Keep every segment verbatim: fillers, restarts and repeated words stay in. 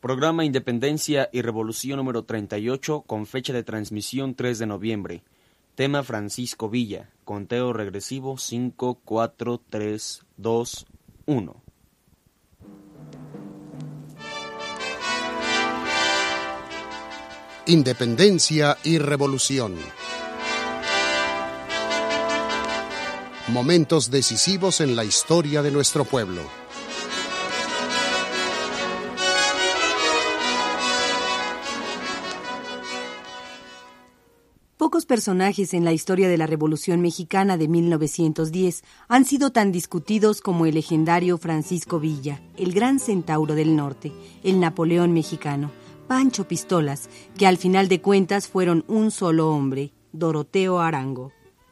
Programa Independencia y Revolución número treinta y ocho, con fecha de transmisión tres de noviembre. Tema Francisco Villa. Conteo regresivo cinco, cuatro, tres, dos, uno. Independencia y Revolución. Momentos decisivos en la historia de nuestro pueblo. Pocos personajes en la historia de la Revolución Mexicana de mil novecientos diez han sido tan discutidos como el legendario Francisco Villa, el gran centauro del norte, el Napoleón mexicano, Pancho Pistolas, que al final de cuentas fueron un solo hombre, Doroteo Arango.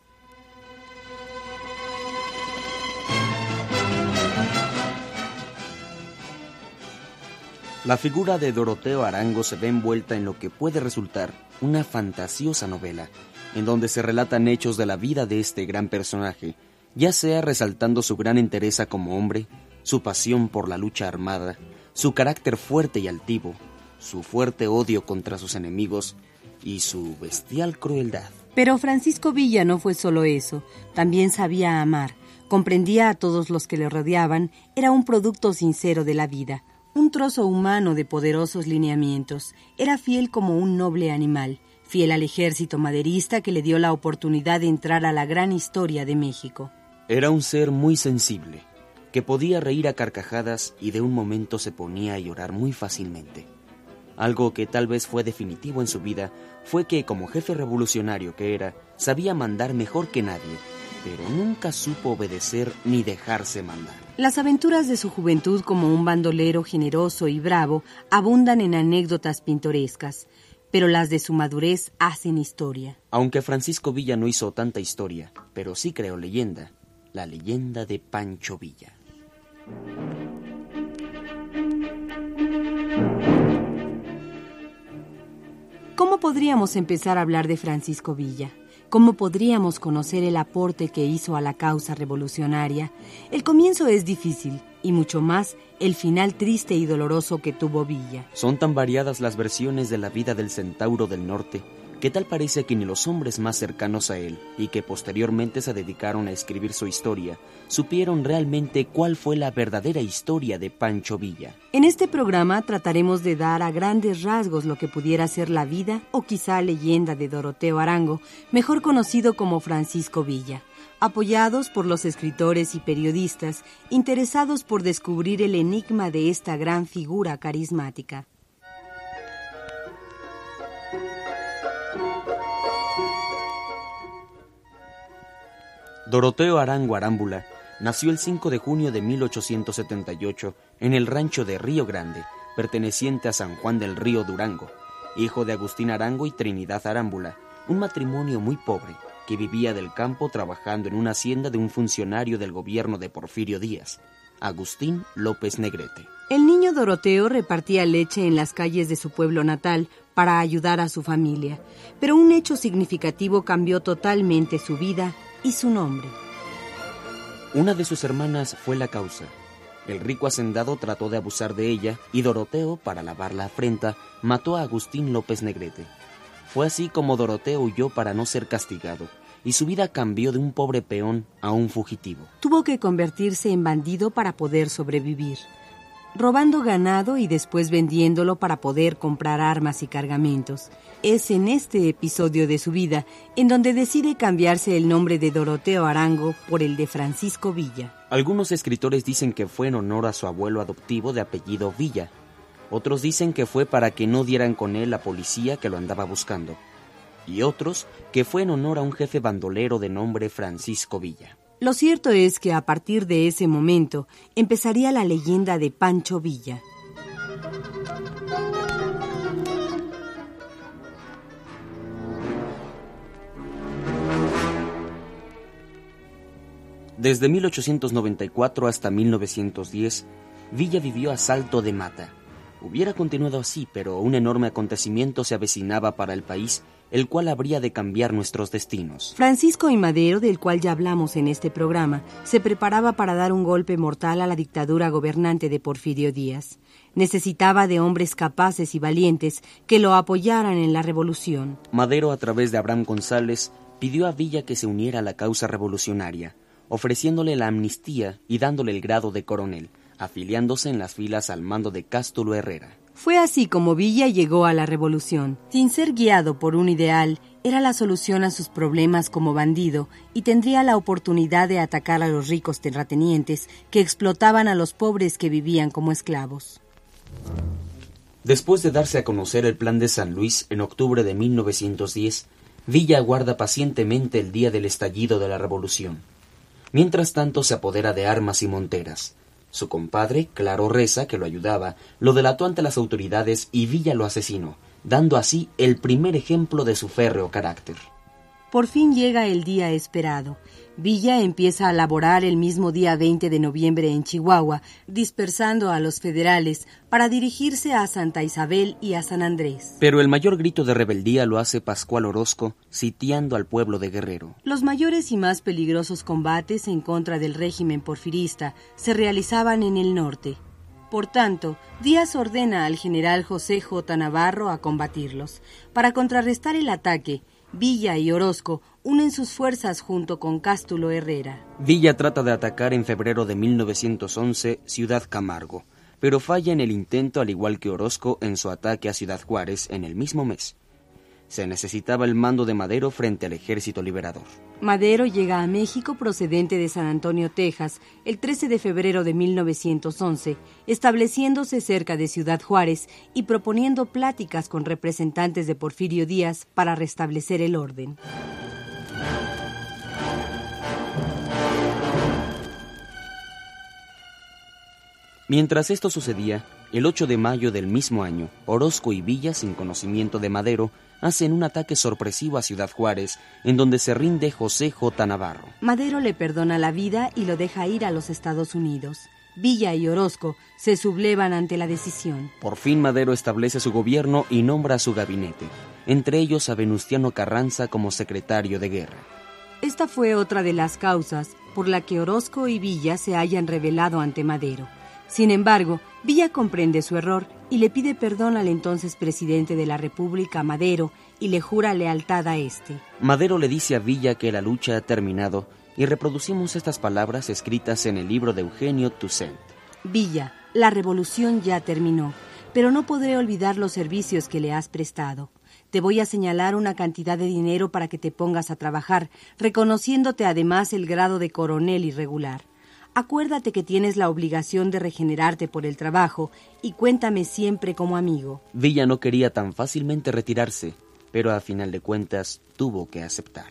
La figura de Doroteo Arango se ve envuelta en lo que puede resultar una fantasiosa novela, en donde se relatan hechos de la vida de este gran personaje, ya sea resaltando su gran entereza como hombre, su pasión por la lucha armada, su carácter fuerte y altivo, su fuerte odio contra sus enemigos y su bestial crueldad. Pero Francisco Villa no fue solo eso, también sabía amar, comprendía a todos los que le rodeaban, era un producto sincero de la vida. Un trozo humano de poderosos lineamientos. Era fiel como un noble animal, fiel al ejército maderista que le dio la oportunidad de entrar a la gran historia de México. Era un ser muy sensible, que podía reír a carcajadas y de un momento se ponía a llorar muy fácilmente. Algo que tal vez fue definitivo en su vida fue que, como jefe revolucionario que era, sabía mandar mejor que nadie, pero nunca supo obedecer ni dejarse mandar. Las aventuras de su juventud como un bandolero generoso y bravo abundan en anécdotas pintorescas, pero las de su madurez hacen historia. Aunque Francisco Villa no hizo tanta historia, pero sí creó leyenda, la leyenda de Pancho Villa. ¿Cómo podríamos empezar a hablar de Francisco Villa? ¿Cómo podríamos conocer el aporte que hizo a la causa revolucionaria? El comienzo es difícil, y mucho más el final triste y doloroso que tuvo Villa. Son tan variadas las versiones de la vida del centauro del norte, que tal parece que ni los hombres más cercanos a él, y que posteriormente se dedicaron a escribir su historia, supieron realmente cuál fue la verdadera historia de Pancho Villa. En este programa trataremos de dar a grandes rasgos lo que pudiera ser la vida o quizá leyenda de Doroteo Arango, mejor conocido como Francisco Villa, apoyados por los escritores y periodistas interesados por descubrir el enigma de esta gran figura carismática. Doroteo Arango Arámbula nació el cinco de junio de mil ochocientos setenta y ocho en el rancho de Río Grande, perteneciente a San Juan del Río, Durango, hijo de Agustín Arango y Trinidad Arámbula, un matrimonio muy pobre que vivía del campo trabajando en una hacienda de un funcionario del gobierno de Porfirio Díaz, Agustín López Negrete. El niño Doroteo repartía leche en las calles de su pueblo natal para ayudar a su familia, pero un hecho significativo cambió totalmente su vida y su nombre. Una de sus hermanas fue la causa. El rico hacendado trató de abusar de ella y Doroteo, para lavar la afrenta, mató a Agustín López Negrete. Fue así como Doroteo huyó para no ser castigado, y su vida cambió de un pobre peón a un fugitivo. Tuvo que convertirse en bandido para poder sobrevivir, robando ganado y después vendiéndolo para poder comprar armas y cargamentos. Es en este episodio de su vida en donde decide cambiarse el nombre de Doroteo Arango por el de Francisco Villa. Algunos escritores dicen que fue en honor a su abuelo adoptivo de apellido Villa. Otros dicen que fue para que no dieran con él la policía que lo andaba buscando. Y otros que fue en honor a un jefe bandolero de nombre Francisco Villa. Lo cierto es que a partir de ese momento empezaría la leyenda de Pancho Villa. Desde mil ochocientos noventa y cuatro hasta mil novecientos diez, Villa vivió a Salto de Mata, Hubiera continuado así, pero un enorme acontecimiento se avecinaba para el país, el cual habría de cambiar nuestros destinos. Francisco I. Madero, del cual ya hablamos en este programa, se preparaba para dar un golpe mortal a la dictadura gobernante de Porfirio Díaz. Necesitaba de hombres capaces y valientes que lo apoyaran en la revolución. Madero, a través de Abraham González, pidió a Villa que se uniera a la causa revolucionaria, ofreciéndole la amnistía y dándole el grado de coronel, afiliándose en las filas al mando de Cástulo Herrera. Fue así como Villa llegó a la revolución. Sin ser guiado por un ideal, era la solución a sus problemas como bandido y tendría la oportunidad de atacar a los ricos terratenientes que explotaban a los pobres que vivían como esclavos. Después de darse a conocer el plan de San Luis en octubre de mil novecientos diez, Villa aguarda pacientemente el día del estallido de la revolución. Mientras tanto se apodera de armas y monteras. Su compadre, Claro Reza, que lo ayudaba, lo delató ante las autoridades y Villa lo asesinó, dando así el primer ejemplo de su férreo carácter. Por fin llega el día esperado. Villa empieza a laborar el mismo día veinte de noviembre en Chihuahua, dispersando a los federales para dirigirse a Santa Isabel y a San Andrés. Pero el mayor grito de rebeldía lo hace Pascual Orozco, sitiando al pueblo de Guerrero. Los mayores y más peligrosos combates en contra del régimen porfirista se realizaban en el norte. Por tanto, Díaz ordena al general José J. Navarro a combatirlos. Para contrarrestar el ataque, Villa y Orozco unen sus fuerzas junto con Cástulo Herrera. Villa trata de atacar en febrero de mil novecientos once Ciudad Camargo, pero falla en el intento al igual que Orozco en su ataque a Ciudad Juárez en el mismo mes. Se necesitaba el mando de Madero frente al ejército liberador. Madero llega a México procedente de San Antonio, Texas, el trece de febrero de mil novecientos once, estableciéndose cerca de Ciudad Juárez y proponiendo pláticas con representantes de Porfirio Díaz para restablecer el orden. Mientras esto sucedía, el ocho de mayo del mismo año, Orozco y Villa, sin conocimiento de Madero, hacen un ataque sorpresivo a Ciudad Juárez, en donde se rinde José J. Navarro. Madero le perdona la vida y lo deja ir a los Estados Unidos. Villa y Orozco se sublevan ante la decisión. Por fin Madero establece su gobierno y nombra a su gabinete, entre ellos a Venustiano Carranza como secretario de guerra. Esta fue otra de las causas por la que Orozco y Villa se hayan rebelado ante Madero. Sin embargo, Villa comprende su error y le pide perdón al entonces presidente de la República, Madero, y le jura lealtad a este. Madero le dice a Villa que la lucha ha terminado y reproducimos estas palabras escritas en el libro de Eugenio Toussaint. Villa, la revolución ya terminó, pero no podré olvidar los servicios que le has prestado. Te voy a señalar una cantidad de dinero para que te pongas a trabajar, reconociéndote además el grado de coronel irregular. Acuérdate que tienes la obligación de regenerarte por el trabajo y cuéntame siempre como amigo. Villa no quería tan fácilmente retirarse, pero a final de cuentas tuvo que aceptar.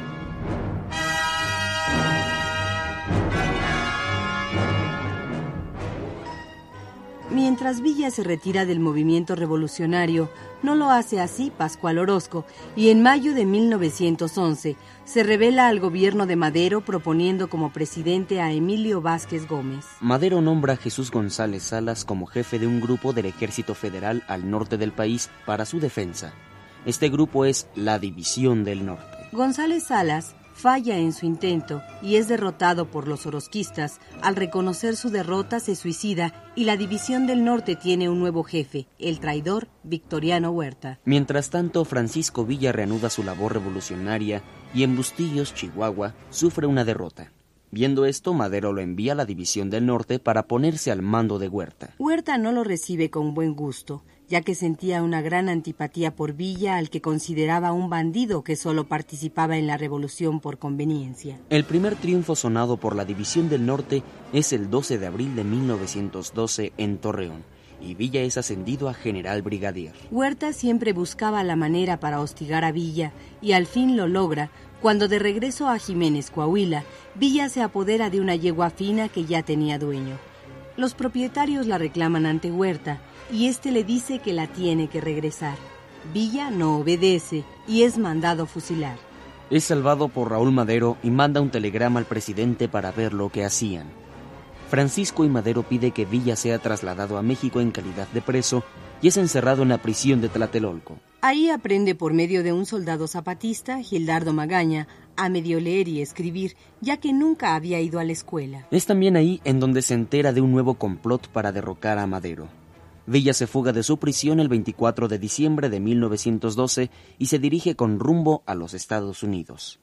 Mientras Villa se retira del movimiento revolucionario, no lo hace así Pascual Orozco, y en mayo de mil novecientos once se revela al gobierno de Madero proponiendo como presidente a Emilio Vázquez Gómez. Madero nombra a Jesús González Salas como jefe de un grupo del Ejército Federal al norte del país para su defensa. Este grupo es la División del Norte. González Salas falla en su intento y es derrotado por los orozquistas. Al reconocer su derrota se suicida y la División del Norte tiene un nuevo jefe, el traidor Victoriano Huerta. Mientras tanto, Francisco Villa reanuda su labor revolucionaria y en Bustillos, Chihuahua, sufre una derrota. Viendo esto, Madero lo envía a la División del Norte para ponerse al mando de Huerta. Huerta no lo recibe con buen gusto, ya que sentía una gran antipatía por Villa, al que consideraba un bandido que solo participaba en la revolución por conveniencia. El primer triunfo sonado por la División del Norte es el doce de abril de mil novecientos doce en Torreón, y Villa es ascendido a general brigadier. Huerta siempre buscaba la manera para hostigar a Villa, y al fin lo logra, cuando de regreso a Jiménez, Coahuila, Villa se apodera de una yegua fina que ya tenía dueño. Los propietarios la reclaman ante Huerta, y este le dice que la tiene que regresar. Villa no obedece y es mandado fusilar. Es salvado por Raúl Madero y manda un telegrama al presidente para ver lo que hacían. Francisco I. Madero pide que Villa sea trasladado a México en calidad de preso y es encerrado en la prisión de Tlatelolco. Ahí aprende por medio de un soldado zapatista, Gildardo Magaña, a medio leer y escribir, ya que nunca había ido a la escuela. Es también ahí en donde se entera de un nuevo complot para derrocar a Madero. Villa se fuga de su prisión el veinticuatro de diciembre de mil novecientos doce y se dirige con rumbo a los Estados Unidos.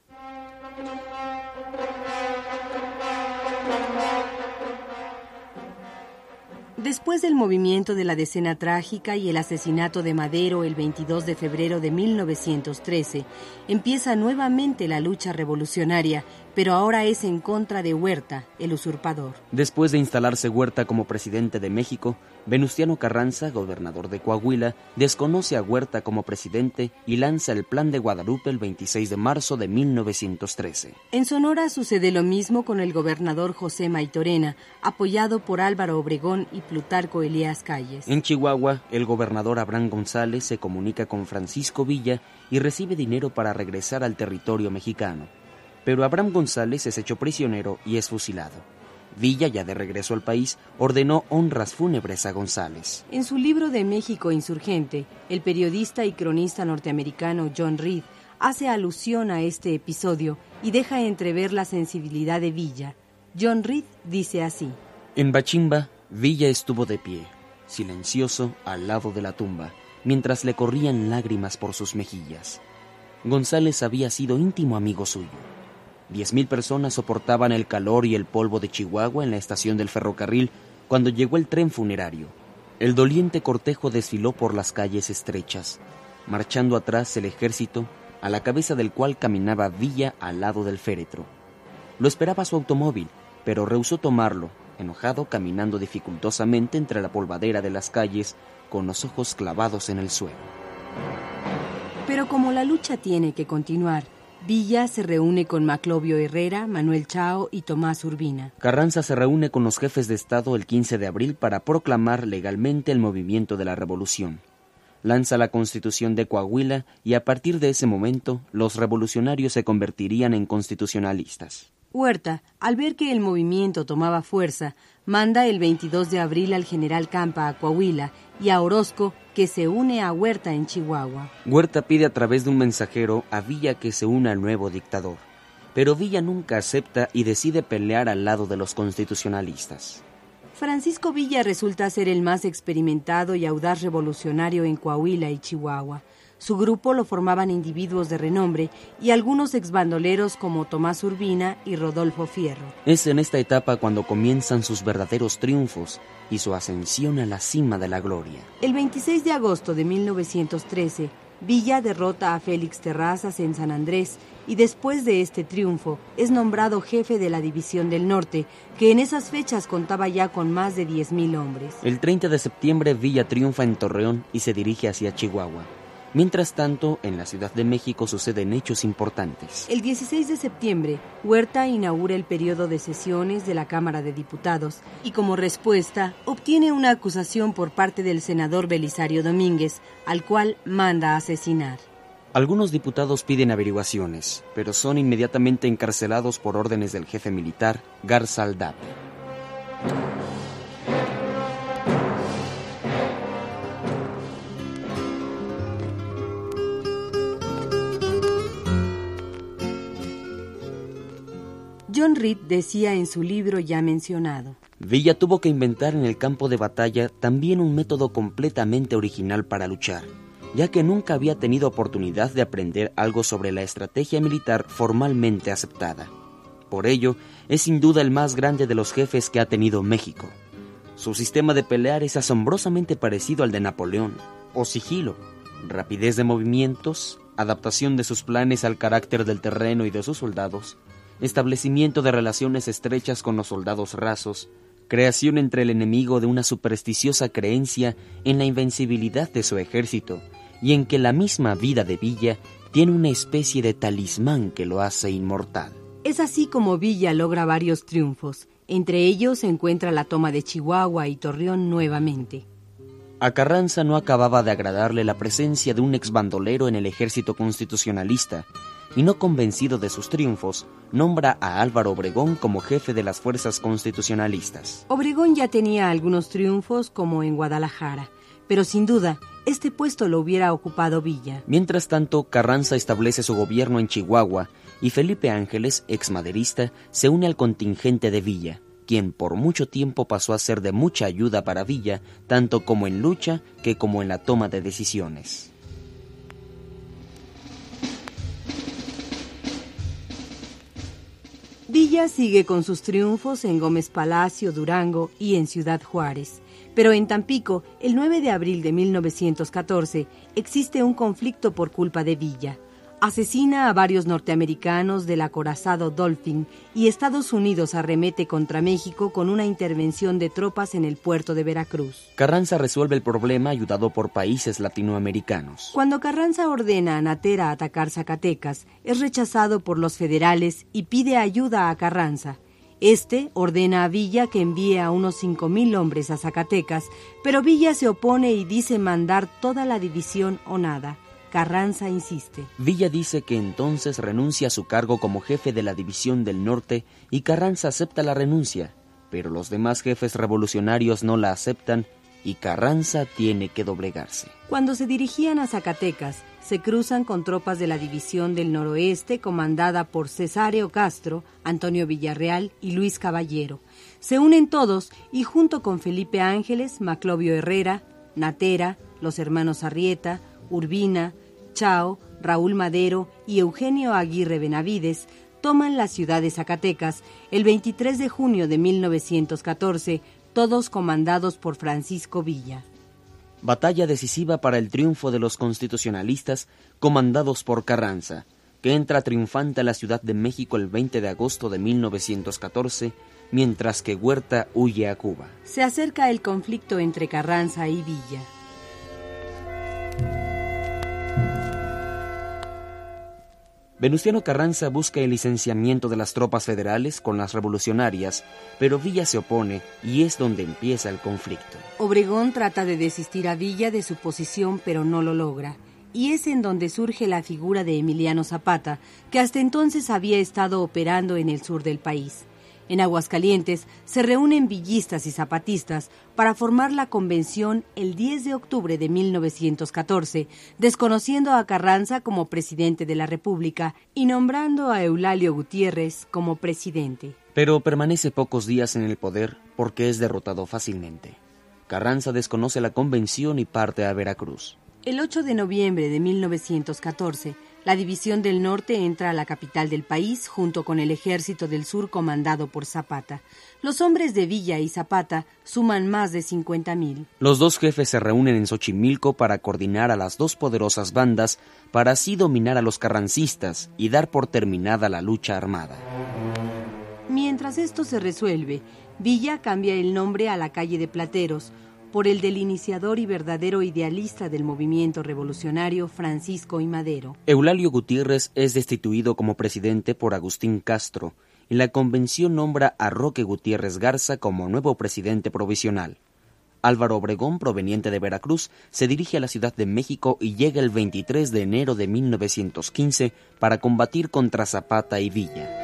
Después del movimiento de la Decena Trágica y el asesinato de Madero el veintidós de febrero de mil novecientos trece, empieza nuevamente la lucha revolucionaria, pero ahora es en contra de Huerta, el usurpador. Después de instalarse Huerta como presidente de México, Venustiano Carranza, gobernador de Coahuila, desconoce a Huerta como presidente y lanza el Plan de Guadalupe el veintiséis de marzo de mil novecientos trece. En Sonora sucede lo mismo con el gobernador José Maytorena, apoyado por Álvaro Obregón y Plutarco Elías Calles. En Chihuahua, el gobernador Abraham González se comunica con Francisco Villa y recibe dinero para regresar al territorio mexicano. Pero Abraham González es hecho prisionero y es fusilado. Villa, ya de regreso al país, ordenó honras fúnebres a González. En su libro de México Insurgente, el periodista y cronista norteamericano John Reed hace alusión a este episodio y deja entrever la sensibilidad de Villa. John Reed dice así: En Bachimba, Villa estuvo de pie, silencioso, al lado de la tumba, mientras le corrían lágrimas por sus mejillas. González había sido íntimo amigo suyo. Diez mil personas soportaban el calor y el polvo de Chihuahua en la estación del ferrocarril cuando llegó el tren funerario. El doliente cortejo desfiló por las calles estrechas, marchando atrás el ejército, a la cabeza del cual caminaba Villa al lado del féretro. Lo esperaba su automóvil, pero rehusó tomarlo, enojado, caminando dificultosamente entre la polvadera de las calles, con los ojos clavados en el suelo. Pero como la lucha tiene que continuar, Villa se reúne con Maclovio Herrera, Manuel Chao y Tomás Urbina. Carranza se reúne con los jefes de Estado el quince de abril para proclamar legalmente el movimiento de la revolución. Lanza la Constitución de Coahuila y a partir de ese momento los revolucionarios se convertirían en constitucionalistas. Huerta, al ver que el movimiento tomaba fuerza, manda el veintidós de abril al general Campa a Coahuila y a Orozco, que se une a Huerta en Chihuahua. Huerta pide a través de un mensajero a Villa que se una al nuevo dictador, pero Villa nunca acepta y decide pelear al lado de los constitucionalistas. Francisco Villa resulta ser el más experimentado y audaz revolucionario en Coahuila y Chihuahua. Su grupo lo formaban individuos de renombre y algunos exbandoleros como Tomás Urbina y Rodolfo Fierro. Es en esta etapa cuando comienzan sus verdaderos triunfos y su ascensión a la cima de la gloria. El veintiséis de agosto de mil novecientos trece, Villa derrota a Félix Terrazas en San Andrés y después de este triunfo es nombrado jefe de la División del Norte, que en esas fechas contaba ya con más de diez mil hombres. El treinta de septiembre Villa triunfa en Torreón y se dirige hacia Chihuahua. Mientras tanto, en la Ciudad de México suceden hechos importantes. El dieciséis de septiembre, Huerta inaugura el periodo de sesiones de la Cámara de Diputados y como respuesta obtiene una acusación por parte del senador Belisario Domínguez, al cual manda asesinar. Algunos diputados piden averiguaciones, pero son inmediatamente encarcelados por órdenes del jefe militar, Garza Aldape. John Reed decía en su libro ya mencionado: Villa tuvo que inventar en el campo de batalla también un método completamente original para luchar, ya que nunca había tenido oportunidad de aprender algo sobre la estrategia militar formalmente aceptada. Por ello, es sin duda el más grande de los jefes que ha tenido México. Su sistema de pelear es asombrosamente parecido al de Napoleón, o sigilo, rapidez de movimientos, adaptación de sus planes al carácter del terreno y de sus soldados, establecimiento de relaciones estrechas con los soldados rasos, creación entre el enemigo de una supersticiosa creencia en la invencibilidad de su ejército y en que la misma vida de Villa tiene una especie de talismán que lo hace inmortal. Es así como Villa logra varios triunfos. Entre ellos se encuentra la toma de Chihuahua y Torreón nuevamente. A Carranza no acababa de agradarle la presencia de un exbandolero en el ejército constitucionalista, y no convencido de sus triunfos, nombra a Álvaro Obregón como jefe de las fuerzas constitucionalistas. Obregón ya tenía algunos triunfos, como en Guadalajara, pero sin duda, este puesto lo hubiera ocupado Villa. Mientras tanto, Carranza establece su gobierno en Chihuahua y Felipe Ángeles, exmaderista, se une al contingente de Villa, quien por mucho tiempo pasó a ser de mucha ayuda para Villa, tanto como en lucha que como en la toma de decisiones. Villa sigue con sus triunfos en Gómez Palacio, Durango y en Ciudad Juárez. Pero en Tampico, el nueve de abril de mil novecientos catorce, existe un conflicto por culpa de Villa. Asesina a varios norteamericanos del acorazado Dolphin y Estados Unidos arremete contra México con una intervención de tropas en el puerto de Veracruz. Carranza resuelve el problema ayudado por países latinoamericanos. Cuando Carranza ordena a Natera atacar Zacatecas, es rechazado por los federales y pide ayuda a Carranza. Este ordena a Villa que envíe a unos cinco mil hombres a Zacatecas, pero Villa se opone y dice mandar toda la división o nada. Carranza insiste. Villa dice que entonces renuncia a su cargo como jefe de la División del Norte y Carranza acepta la renuncia, pero los demás jefes revolucionarios no la aceptan y Carranza tiene que doblegarse. Cuando se dirigían a Zacatecas, se cruzan con tropas de la División del Noroeste comandada por Cesáreo Castro, Antonio Villarreal y Luis Caballero. Se unen todos y junto con Felipe Ángeles, Maclovio Herrera, Natera, los hermanos Arrieta, Urbina, Chao, Raúl Madero y Eugenio Aguirre Benavides toman la ciudad de Zacatecas el veintitrés de junio de mil novecientos catorce, todos comandados por Francisco Villa. Batalla decisiva para el triunfo de los constitucionalistas comandados por Carranza, que entra triunfante a la Ciudad de México el veinte de agosto de mil novecientos catorce, mientras que Huerta huye a Cuba. Se acerca el conflicto entre Carranza y Villa. Venustiano Carranza busca el licenciamiento de las tropas federales con las revolucionarias, pero Villa se opone y es donde empieza el conflicto. Obregón trata de desistir a Villa de su posición, pero no lo logra. Y es en donde surge la figura de Emiliano Zapata, que hasta entonces había estado operando en el sur del país. En Aguascalientes se reúnen villistas y zapatistas para formar la convención el diez de octubre de mil novecientos catorce, desconociendo a Carranza como presidente de la República y nombrando a Eulalio Gutiérrez como presidente. Pero permanece pocos días en el poder porque es derrotado fácilmente. Carranza desconoce la convención y parte a Veracruz. El ocho de noviembre de mil novecientos catorce, la División del Norte entra a la capital del país junto con el Ejército del Sur comandado por Zapata. Los hombres de Villa y Zapata suman más de cincuenta mil. Los dos jefes se reúnen en Xochimilco para coordinar a las dos poderosas bandas para así dominar a los carrancistas y dar por terminada la lucha armada. Mientras esto se resuelve, Villa cambia el nombre a la calle de Plateros por el del iniciador y verdadero idealista del movimiento revolucionario Francisco I. Madero. Eulalio Gutiérrez es destituido como presidente por Agustín Castro y la convención nombra a Roque Gutiérrez Garza como nuevo presidente provisional. Álvaro Obregón, proveniente de Veracruz, se dirige a la Ciudad de México y llega el veintitrés de enero de mil novecientos quince para combatir contra Zapata y Villa.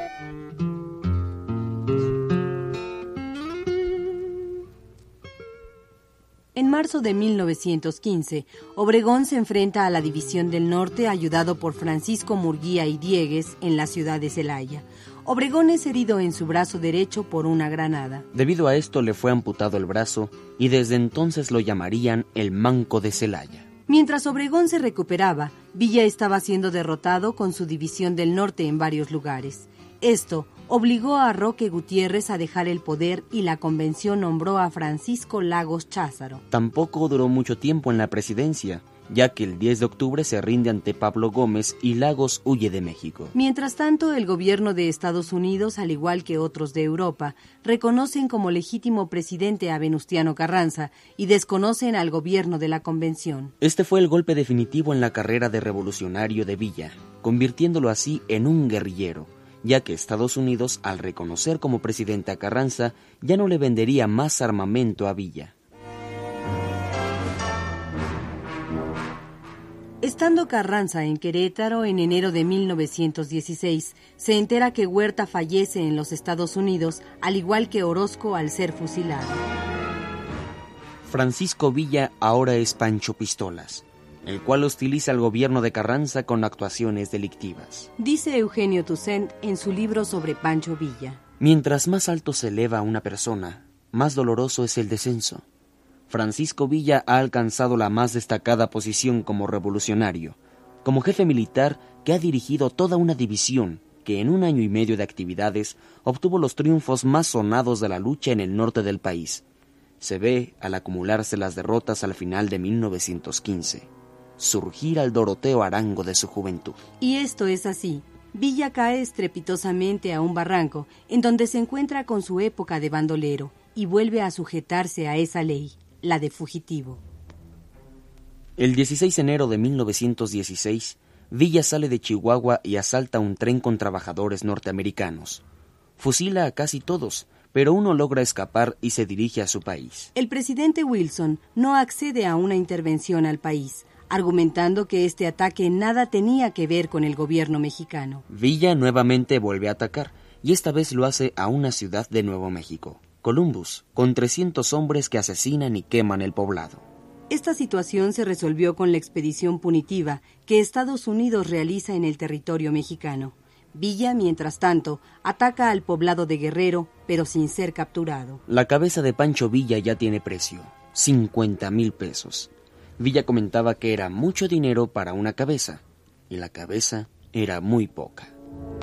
En marzo de mil novecientos quince, Obregón se enfrenta a la División del Norte ayudado por Francisco Murguía y Diegues en la ciudad de Celaya. Obregón es herido en su brazo derecho por una granada. Debido a esto le fue amputado el brazo y desde entonces lo llamarían el Manco de Celaya. Mientras Obregón se recuperaba, Villa estaba siendo derrotado con su División del Norte en varios lugares. Esto obligó a Roque Gutiérrez a dejar el poder y la convención nombró a Francisco Lagos Cházaro. Tampoco duró mucho tiempo en la presidencia, ya que el diez de octubre se rinde ante Pablo Gómez y Lagos huye de México. Mientras tanto, el gobierno de Estados Unidos, al igual que otros de Europa, reconocen como legítimo presidente a Venustiano Carranza y desconocen al gobierno de la convención. Este fue el golpe definitivo en la carrera de revolucionario de Villa, convirtiéndolo así en un guerrillero, ya que Estados Unidos, al reconocer como presidente a Carranza, ya no le vendería más armamento a Villa. Estando Carranza en Querétaro en enero de mil novecientos dieciséis, se entera que Huerta fallece en los Estados Unidos, al igual que Orozco al ser fusilado. Francisco Villa ahora es Pancho Pistolas, el cual hostiliza al gobierno de Carranza con actuaciones delictivas. Dice Eugenio Toussaint en su libro sobre Pancho Villa: mientras más alto se eleva una persona, más doloroso es el descenso. Francisco Villa ha alcanzado la más destacada posición como revolucionario, como jefe militar que ha dirigido toda una división que en un año y medio de actividades obtuvo los triunfos más sonados de la lucha en el norte del país. Se ve, al acumularse las derrotas al final de mil novecientos quince, surgir al Doroteo Arango de su juventud. Y esto es así. Villa cae estrepitosamente a un barranco, en donde se encuentra con su época de bandolero, y vuelve a sujetarse a esa ley, la de fugitivo. El dieciséis de enero de mil novecientos dieciséis, Villa sale de Chihuahua y asalta un tren con trabajadores norteamericanos. Fusila a casi todos, pero uno logra escapar y se dirige a su país. El presidente Wilson no accede a una intervención al país, argumentando que este ataque nada tenía que ver con el gobierno mexicano. Villa nuevamente vuelve a atacar, y esta vez lo hace a una ciudad de Nuevo México, Columbus, con trescientos hombres que asesinan y queman el poblado. Esta situación se resolvió con la expedición punitiva que Estados Unidos realiza en el territorio mexicano. Villa, mientras tanto, ataca al poblado de Guerrero, pero sin ser capturado. La cabeza de Pancho Villa ya tiene precio, cincuenta mil pesos. Villa comentaba que era mucho dinero para una cabeza, y la cabeza era muy poca.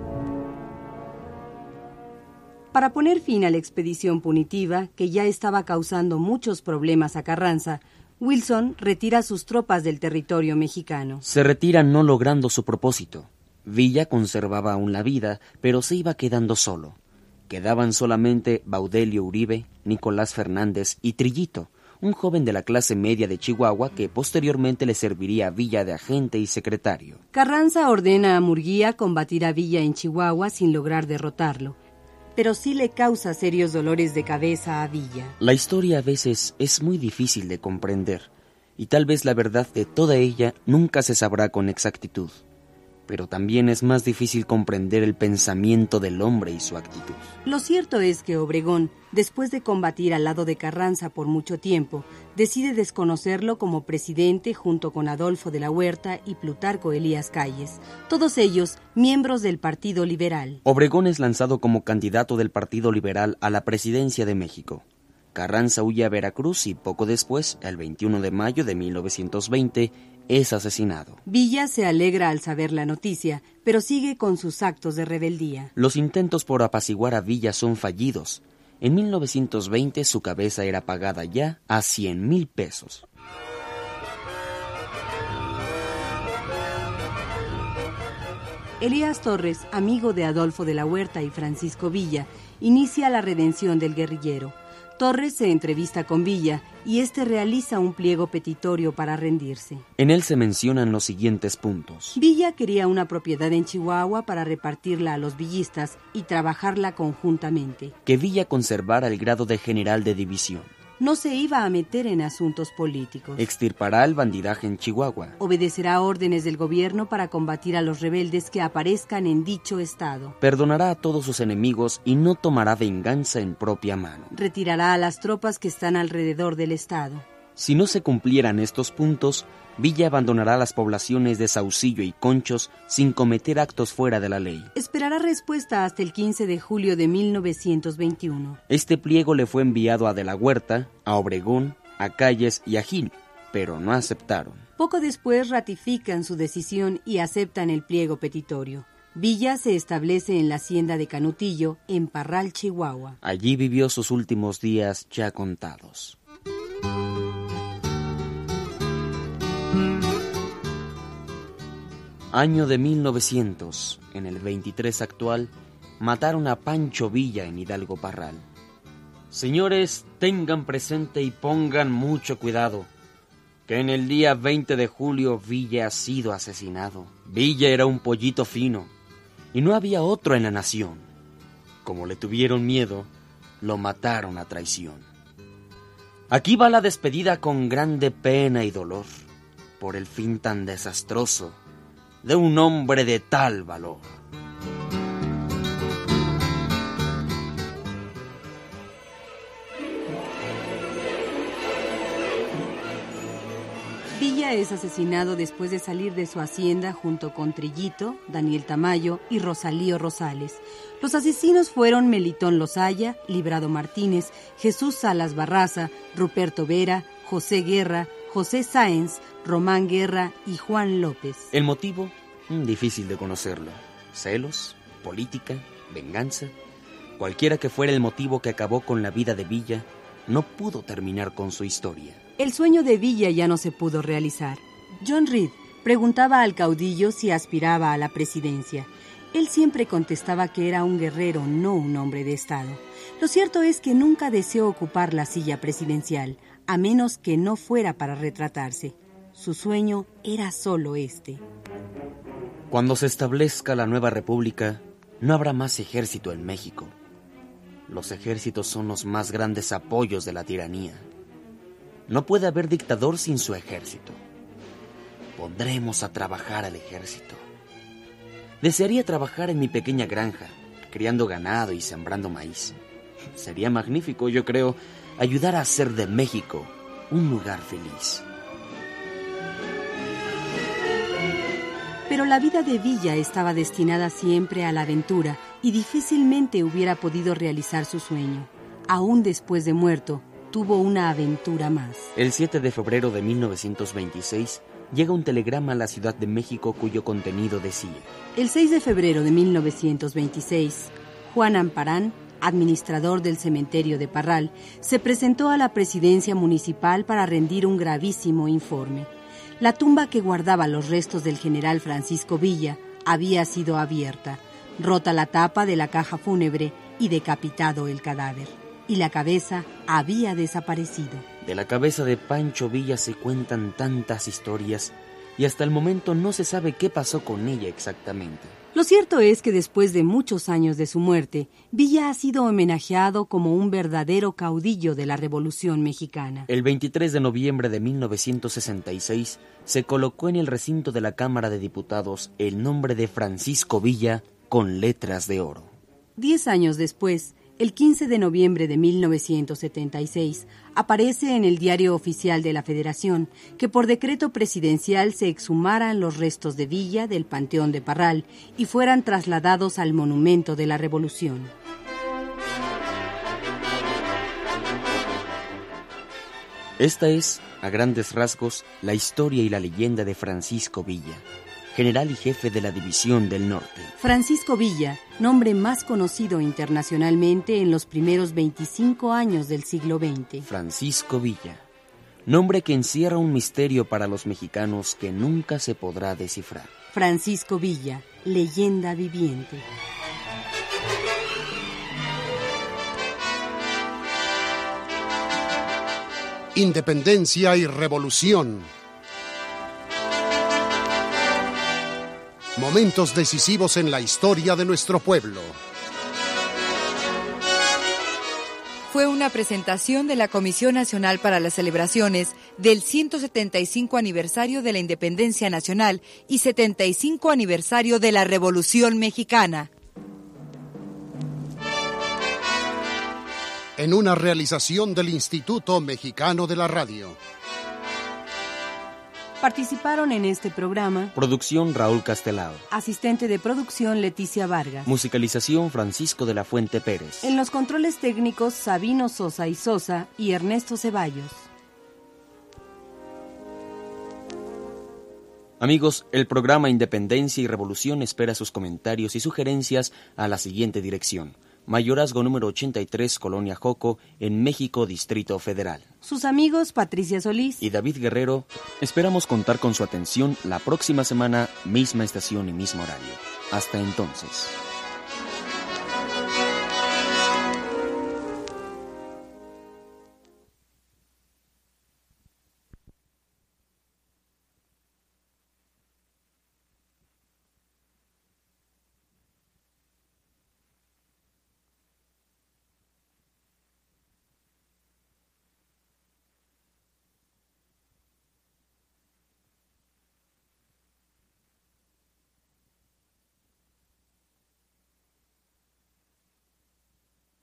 Para poner fin a la expedición punitiva, que ya estaba causando muchos problemas a Carranza, Wilson retira sus tropas del territorio mexicano. Se retira no logrando su propósito. Villa conservaba aún la vida, pero se iba quedando solo. Quedaban solamente Baudelio Uribe, Nicolás Fernández y Trillito, un joven de la clase media de Chihuahua que posteriormente le serviría a Villa de agente y secretario. Carranza ordena a Murguía combatir a Villa en Chihuahua sin lograr derrotarlo, pero sí le causa serios dolores de cabeza a Villa. La historia a veces es muy difícil de comprender, y tal vez la verdad de toda ella nunca se sabrá con exactitud. Pero también es más difícil comprender el pensamiento del hombre y su actitud. Lo cierto es que Obregón, después de combatir al lado de Carranza por mucho tiempo, decide desconocerlo como presidente junto con Adolfo de la Huerta y Plutarco Elías Calles, todos ellos miembros del Partido Liberal. Obregón es lanzado como candidato del Partido Liberal a la presidencia de México. Carranza huye a Veracruz y poco después, el veintiuno de mayo de mil novecientos veinte, es asesinado. Villa se alegra al saber la noticia, pero sigue con sus actos de rebeldía. Los intentos por apaciguar a Villa son fallidos. En mil novecientos veinte su cabeza era pagada ya a cien mil pesos. Elías Torres, amigo de Adolfo de la Huerta y Francisco Villa, inicia la redención del guerrillero. Torres se entrevista con Villa y este realiza un pliego petitorio para rendirse. En él se mencionan los siguientes puntos. Villa quería una propiedad en Chihuahua para repartirla a los villistas y trabajarla conjuntamente. Que Villa conservara el grado de general de división. No se iba a meter en asuntos políticos. Extirpará el bandidaje en Chihuahua. Obedecerá órdenes del gobierno para combatir a los rebeldes que aparezcan en dicho estado. Perdonará a todos sus enemigos y no tomará venganza en propia mano. Retirará a las tropas que están alrededor del estado. Si no se cumplieran estos puntos, Villa abandonará las poblaciones de Saucillo y Conchos sin cometer actos fuera de la ley. Esperará respuesta hasta el quince de julio de mil novecientos veintiuno. Este pliego le fue enviado a De la Huerta, a Obregón, a Calles y a Gil, pero no aceptaron. Poco después ratifican su decisión y aceptan el pliego petitorio. Villa se establece en la hacienda de Canutillo, en Parral, Chihuahua. Allí vivió sus últimos días ya contados. Año de mil novecientos, en el veintitrés actual, mataron a Pancho Villa en Hidalgo Parral. Señores, tengan presente y pongan mucho cuidado, que en el día veinte de julio Villa ha sido asesinado. Villa era un pollito fino, y no había otro en la nación. Como le tuvieron miedo, lo mataron a traición. Aquí va la despedida con grande pena y dolor. por el fin tan desastroso de un hombre de tal valor. Villa es asesinado después de salir de su hacienda junto con Trillito, Daniel Tamayo y Rosalío Rosales. Los asesinos fueron Melitón Lozaya, Librado Martínez, Jesús Salas Barraza, Ruperto Vera, José Guerra, José Sáenz, Román Guerra y Juan López. El motivo, difícil de conocerlo. Celos, política, venganza. Cualquiera que fuera el motivo que acabó con la vida de Villa, no pudo terminar con su historia. El sueño de Villa ya no se pudo realizar. John Reed preguntaba al caudillo si aspiraba a la presidencia. Él siempre contestaba que era un guerrero, no un hombre de Estado. Lo cierto es que nunca deseó ocupar la silla presidencial, a menos que no fuera para retratarse. Su sueño era solo este. Cuando se establezca la nueva república, no habrá más ejército en México. Los ejércitos son los más grandes apoyos de la tiranía. No puede haber dictador sin su ejército. Pondremos a trabajar al ejército. Desearía trabajar en mi pequeña granja, criando ganado y sembrando maíz. Sería magnífico, yo creo, ayudar a hacer de México un lugar feliz. Pero la vida de Villa estaba destinada siempre a la aventura y difícilmente hubiera podido realizar su sueño. Aún después de muerto, tuvo una aventura más. El siete de febrero de mil novecientos veintiséis llega un telegrama a la Ciudad de México cuyo contenido decía: El seis de febrero de mil novecientos veintiséis, Juan Amparán, administrador del cementerio de Parral, se presentó a la presidencia municipal para rendir un gravísimo informe. La tumba que guardaba los restos del general Francisco Villa había sido abierta, rota la tapa de la caja fúnebre y decapitado el cadáver. Y la cabeza había desaparecido. De la cabeza de Pancho Villa se cuentan tantas historias y hasta el momento no se sabe qué pasó con ella exactamente. Lo cierto es que después de muchos años de su muerte, Villa ha sido homenajeado como un verdadero caudillo de la Revolución Mexicana. El veintitrés de noviembre de mil novecientos sesenta y seis se colocó en el recinto de la Cámara de Diputados el nombre de Francisco Villa con letras de oro. Diez años después, el quince de noviembre de mil novecientos setenta y seis, aparece en el Diario Oficial de la Federación que por decreto presidencial se exhumaran los restos de Villa del Panteón de Parral y fueran trasladados al Monumento de la Revolución. Esta es, a grandes rasgos, la historia y la leyenda de Francisco Villa, general y jefe de la División del Norte. Francisco Villa, nombre más conocido internacionalmente en los primeros veinticinco años del siglo veinte. Francisco Villa, nombre que encierra un misterio para los mexicanos que nunca se podrá descifrar. Francisco Villa, leyenda viviente. Independencia y revolución. Momentos decisivos en la historia de nuestro pueblo. Fue una presentación de la Comisión Nacional para las Celebraciones del ciento setenta y cinco aniversario de la Independencia Nacional y setenta y cinco aniversario de la Revolución Mexicana. En una realización del Instituto Mexicano de la Radio. Participaron en este programa: producción Raúl Castelao, asistente de producción Leticia Vargas, musicalización Francisco de la Fuente Pérez, en los controles técnicos Sabino Sosa y Sosa y Ernesto Ceballos. Amigos, el programa Independencia y Revolución espera sus comentarios y sugerencias a la siguiente dirección: Mayorazgo número ochenta y tres, Colonia Joco, en México, Distrito Federal. Sus amigos Patricia Solís y David Guerrero esperamos contar con su atención la próxima semana, misma estación y mismo horario. Hasta entonces.